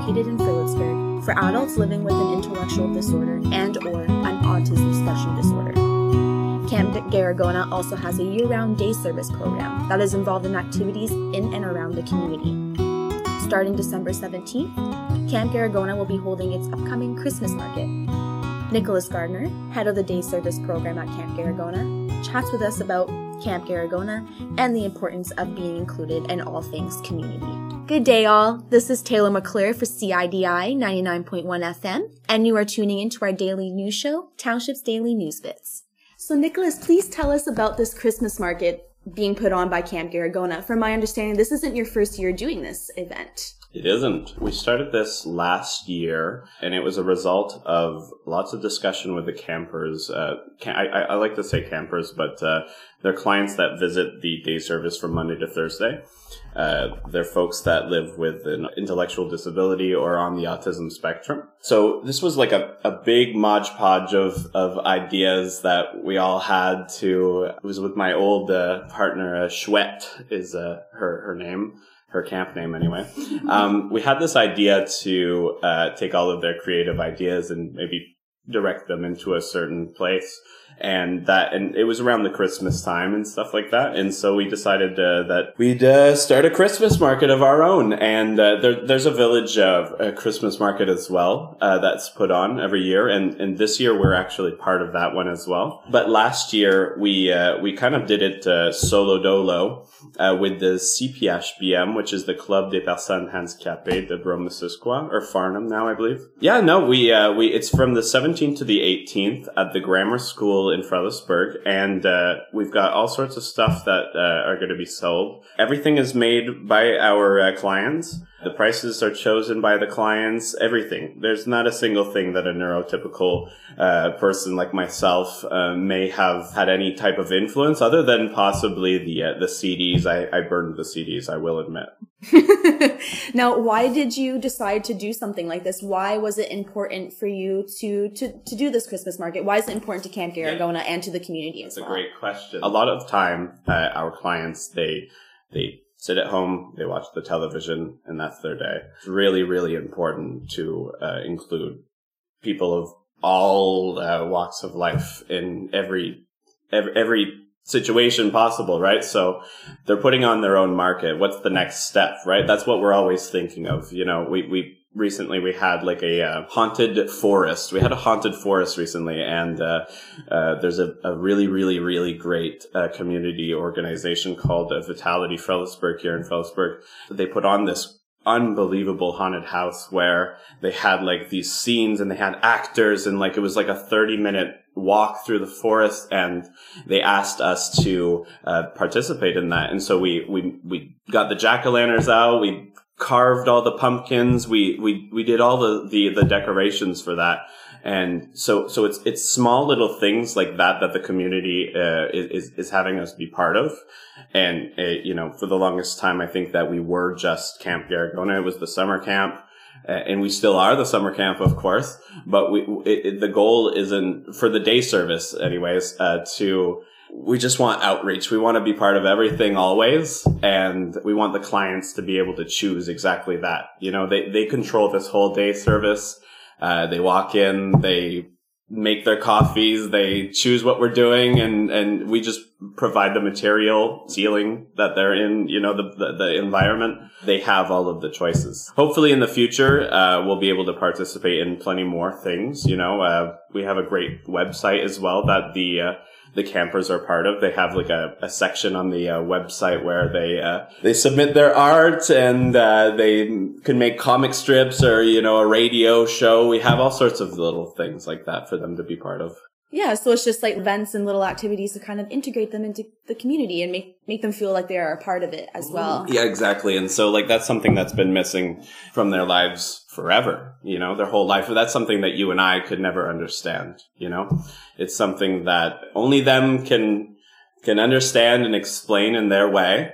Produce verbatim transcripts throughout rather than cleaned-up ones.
located in Phillipsburg for adults living with an intellectual disorder and or an autism spectrum disorder. Camp Garrigona also has a year-round day service program that is involved in activities in and around the community. Starting December seventeenth, Camp Garrigona will be holding its upcoming Christmas market. Nicholas Gardner, head of the day service program at Camp Garrigona, chats with us about Camp Garrigona and the importance of being included in all things community. Good day, all. This is Taylor McClure for C I D I ninety-nine point one F M, and you are tuning into our daily news show, Township's Daily News Bits. So, Nicholas, please tell us about this Christmas market being put on by Camp Garrigona. From my understanding, this isn't your first year doing this event. It isn't. We started this last year, and it was a result of lots of discussion with the campers. Uh, I, I, I like to say campers, but uh, they're clients that visit the day service from Monday to Thursday. Uh, they're folks that live with an intellectual disability or on the autism spectrum. So this was like a, a big modge podge of, of ideas that we all had to, it was with my old uh, partner, uh, Chouette is uh, her, her name. Her camp name anyway. Um, we had this idea to uh, take all of their creative ideas and maybe direct them into a certain place. And that, and it was around the Christmas time and stuff like that. And so we decided uh, that we'd uh, start a Christmas market of our own. And uh, there, there's a village uh, a Christmas market as well uh, that's put on every year. And, and this year we're actually part of that one as well. But last year we uh, we kind of did it uh, solo dolo uh, with the C P H B M, which is the Club des Personnes Handicapées de Brome-Missisquoi, or Farnham now, I believe. Yeah, no, we uh, we it's from the seventeenth to the eighteenth at the grammar school in Frelighsburg, and uh, we've got all sorts of stuff that uh, are going to be sold. Everything is made by our uh, clients. The prices are chosen by the clients. Everything. There's not a single thing that a neurotypical uh, person like myself uh, may have had any type of influence, other than possibly the uh, the C Ds. I, I burned the C Ds, I will admit. Now, why did you decide to do something like this? Why was it important for you to to, to do this Christmas market? Why is it important to Camp Garrigona yeah. and to the community That's as well? That's a great question. A lot of time, uh, our clients, they they sit at home, they watch the television, and that's their day. It's really, really important to uh, include people of all uh, walks of life in every every every situation possible, right? So they're putting on their own market. What's the next step, right? That's what we're always thinking of. You know, we, we recently we had like a uh, haunted forest. We had a haunted forest recently, and uh, uh, there's a, a really, really, really great uh, community organization called uh, Vitality Frelighsburg here in Frelighsburg. They put on this unbelievable haunted house where they had like these scenes and they had actors, and like it was like a thirty minute walk through the forest, and they asked us to uh, participate in that. And so we we we got the jack-o'-lanterns out, we carved all the pumpkins, we we we did all the the, the decorations for that. And so so it's it's small little things like that that the community uh, is is having us be part of. And uh, you know, for the longest time, I think that we were just Camp Garrigona. It was the summer camp. Uh, and we still are the summer camp, of course, but we, it, it, the goal isn't for the day service anyways, uh, to, we just want outreach. We want to be part of everything always. And we want the clients to be able to choose exactly that. You know, they, they control this whole day service. Uh, they walk in, they make their coffees, they choose what we're doing, and, and we just provide the material, ceiling that they're in, you know, the, the, the environment. They have all of the choices. Hopefully in the future, uh, we'll be able to participate in plenty more things. You know, uh, we have a great website as well that the, uh, the campers are part of. They have like a, a section on the uh, website where they uh, they submit their art, and uh, they can make comic strips or, you know, a radio show. We have all sorts of little things like that for them to be part of. Yeah, so it's just like events and little activities to kind of integrate them into the community and make make them feel like they are a part of it as well. Yeah, exactly. And so like that's something that's been missing from their lives forever, you know, their whole life. That's something that you and I could never understand, you know. It's something that only them can can understand and explain in their way.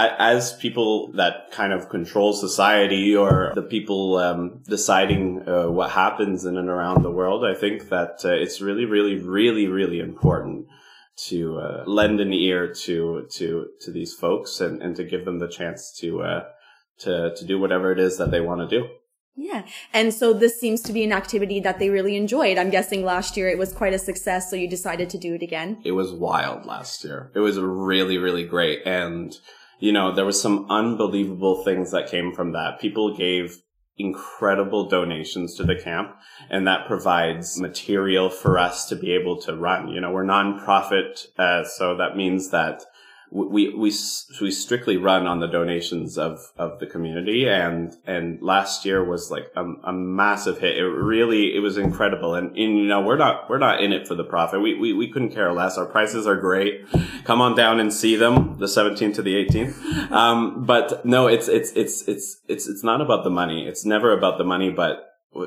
As people that kind of control society, or the people um, deciding uh, what happens in and around the world, I think that uh, it's really, really, really, really important to uh, lend an ear to to to these folks, and, and to give them the chance to uh, to to do whatever it is that they want to do. Yeah. And so this seems to be an activity that they really enjoyed. I'm guessing last year it was quite a success, so you decided to do it again. It was wild last year. It was really, really great. And, you know, there was some unbelievable things that came from that. People gave incredible donations to the camp, and that provides material for us to be able to run. You know, we're nonprofit, uh, so that means that We, we, we strictly run on the donations of, of the community. And, and last year was like a, a massive hit. It really, it was incredible. And, and, you know, we're not, we're not in it for the profit. We, we, we couldn't care less. Our prices are great. Come on down and see them, the seventeenth to the eighteenth. Um, but no, it's, it's, it's, it's, it's, it's not about the money. It's never about the money, but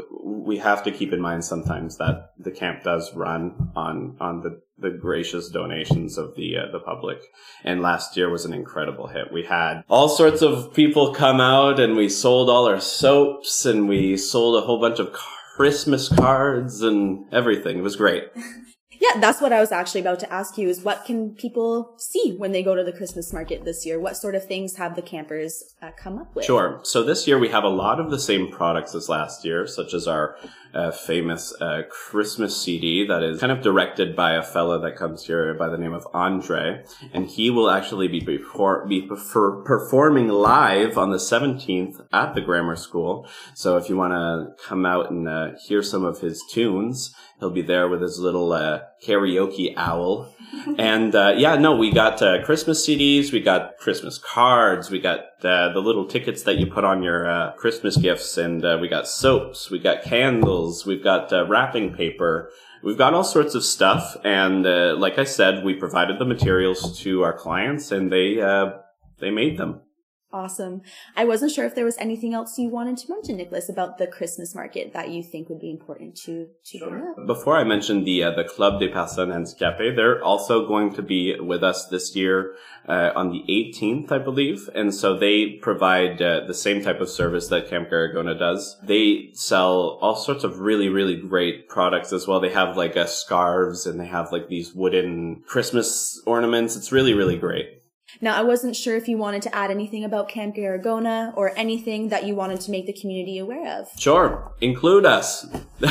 we have to keep in mind sometimes that the camp does run on, on the, the gracious donations of the, uh, the public. And last year was an incredible hit. We had all sorts of people come out, and we sold all our soaps, and we sold a whole bunch of Christmas cards and everything. It was great. Yeah, that's what I was actually about to ask you, is what can people see when they go to the Christmas market this year? What sort of things have the campers uh, come up with? Sure. So this year we have a lot of the same products as last year, such as our uh, famous uh, Christmas C D that is kind of directed by a fella that comes here by the name of Andre. And he will actually be, before, be prefer, performing live on the seventeenth at the grammar school. So if you want to come out and uh, hear some of his tunes, he'll be there with his little uh, karaoke owl. And uh, yeah, no, we got uh, Christmas C Ds, we got Christmas cards, we got uh, the little tickets that you put on your uh, Christmas gifts, and uh, we got soaps, we got candles, we've got uh, wrapping paper. We've got all sorts of stuff. And uh, like I said, we provided the materials to our clients, and they uh, they made them. Awesome. I wasn't sure if there was anything else you wanted to mention, Nicholas, about the Christmas market that you think would be important to, to sure. bring up. Before I mentioned the uh, the Club des Personnes Handicapées, they're also going to be with us this year uh, on the eighteenth, I believe. And so they provide uh, the same type of service that Camp Garrigona does. They sell all sorts of really, really great products as well. They have like uh, scarves, and they have like these wooden Christmas ornaments. It's really, really great. Now, I wasn't sure if you wanted to add anything about Camp Garrigona or anything that you wanted to make the community aware of. Sure. Include us.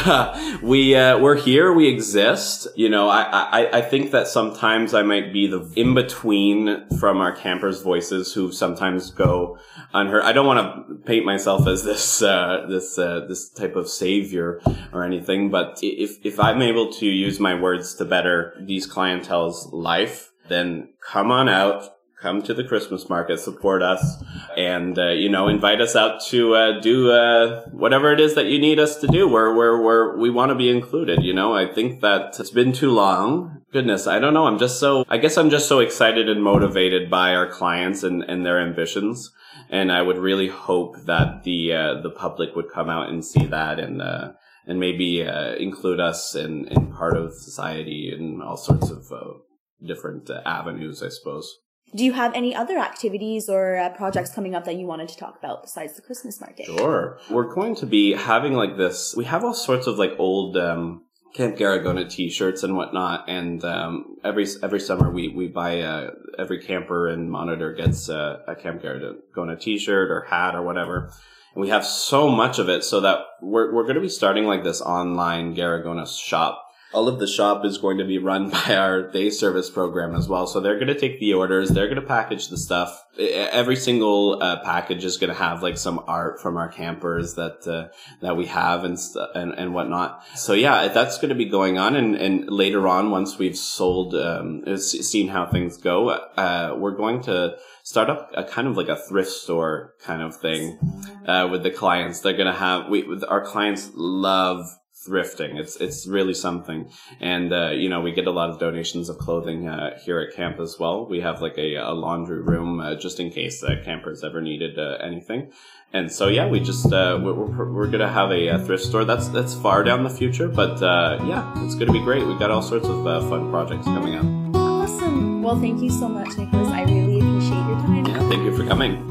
we, uh, we're here. We exist. You know, I, I, I think that sometimes I might be the in-between from our campers' voices who sometimes go unheard. I don't want to paint myself as this, uh, this, uh, this type of savior or anything, but if, if I'm able to use my words to better these clientele's life, then come on out. Come to the Christmas market, support us, and, uh, you know, invite us out to, uh, do, uh, whatever it is that you need us to do. We're, we're, we're, we want to be included, you know. I think that it's been too long. Goodness, I don't know. I'm just so, I guess I'm just so excited and motivated by our clients and, and their ambitions. And I would really hope that the, uh, the public would come out and see that, and, uh, and maybe, uh, include us in, in part of society in all sorts of, uh, different uh, avenues, I suppose. Do you have any other activities or uh, projects coming up that you wanted to talk about besides the Christmas market? Sure. We're going to be having like this. We have all sorts of like old um, Camp Garrigona t-shirts and whatnot. And um, every every summer we, we buy, uh, every camper and monitor gets uh, a Camp Garrigona t-shirt or hat or whatever. And we have so much of it so that we're, we're going to be starting like this online Garrigona shop. All of the shop is going to be run by our day service program as well. So they're going to take the orders. They're going to package the stuff. Every single uh, package is going to have like some art from our campers that uh, that we have and, st- and and whatnot. So yeah, that's going to be going on. And, and later on, once we've sold, um, seen how things go, uh, we're going to start up a kind of like a thrift store kind of thing uh, with the clients. They're going to have, we, our clients love thrifting. It's, it's really something. And, uh, you know, we get a lot of donations of clothing, uh, here at camp as well. We have like a, a laundry room, uh, just in case, uh, campers ever needed, uh, anything. And so, yeah, we just, uh, we're, we're, we're gonna have a, a thrift store. That's, that's far down the future, but, uh, yeah, it's gonna be great. We've got all sorts of, uh, fun projects coming up. Awesome. Well, thank you so much, Nicholas. I really appreciate your time. Yeah, thank you for coming.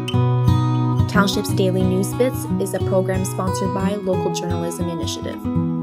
Township's Daily News Bits is a program sponsored by Local Journalism Initiative.